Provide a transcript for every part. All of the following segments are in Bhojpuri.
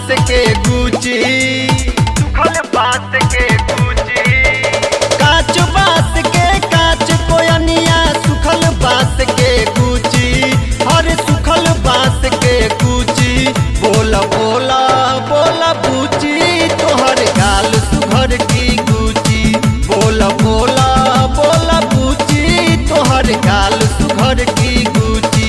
बांस के गुची, सुखल बांस के गुची, काच बांस के काच कोयनिया, सुखल बांस के गुची, हर सुखल बांस के गुची। बोला बोला बोला बूची, तोहर गाल सुघर की गुची। बोला बोला बोला बूची, तोहर गाल सुघर की गुची।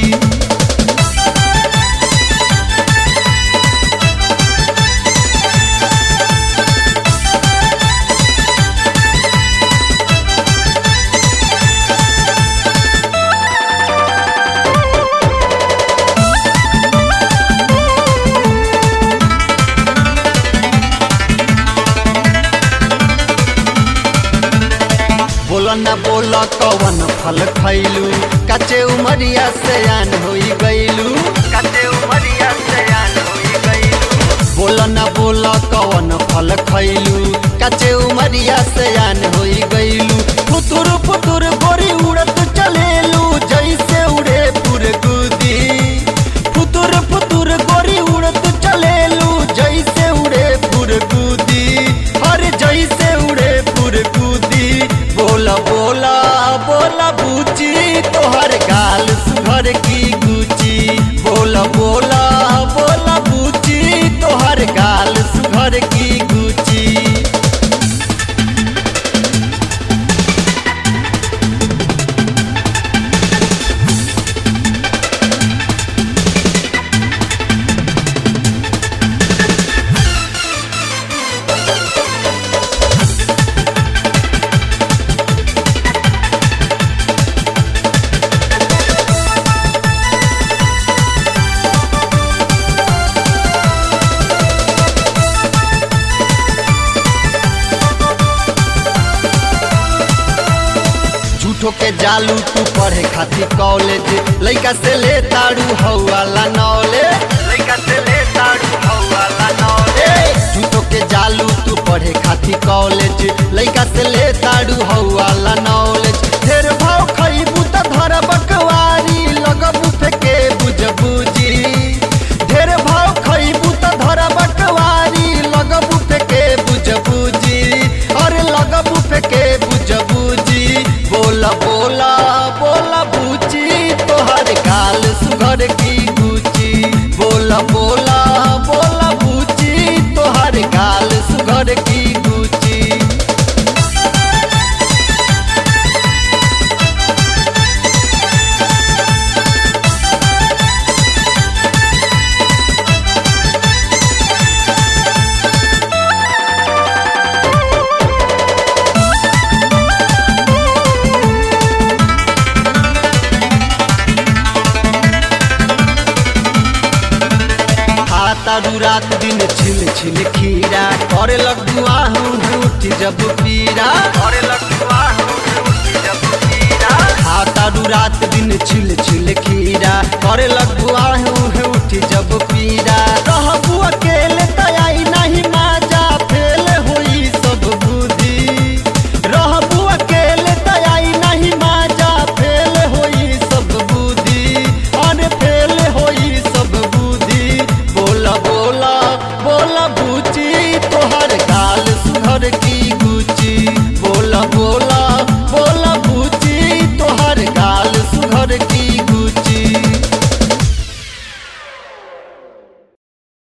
बोला न बोला कवन फल खैलू, कच्चे उमरिया सयान होई गईलू। कच्चे उमरिया सयान होई गईलू। बोला न बोला कवन फल खैलू, कच्चे उमरिया सयान होई गईलू। फुतुर फुतुर गोरी उड़त चलेलू, जैसे उड़े पुरगुदी। फुतुर फुतुर गोरी उड़त चलेलू, जैसे उड़े पुरगुदी, हर जैसे उड़े पुरगुदी। बोला बोला बोला बूची, तोहर गाल सुघर की गुची। बोला बोला बोला बूची, तोहर गाल सुघर की गुची। झूठो के जालू तू पढ़े खातिर कॉलेज, लइका से ले ताड़ू हौवाला नॉलेज। लइका से ले ताड़ू हौवाला नॉलेज। झूठो के जालू तू पढ़े खातिर कॉलेज, लइका से ले ताड़ू हौवाला नॉलेज। ढेर भाव खइबू त धर बकवारी, लगबू फेके बुझबूजी। ढेर भाव खइबू त धर बकवारी, लगबू फेके बुझबूजी। अरे लगबू फेके बुझबूजी। बोला बोला बोला बूची, तोहर गाल सुघर की गुची। बोला बोला बोला बूची, तोहर गाल सुघर की गुची। तारू रात दिन छिल छिल खीरा, करे लगुआ हूँ उठ जब पीरा। करे लगुआ हूँ जब पीरा। तारू रात दिन छिल छिल खीरा, करे लगुआ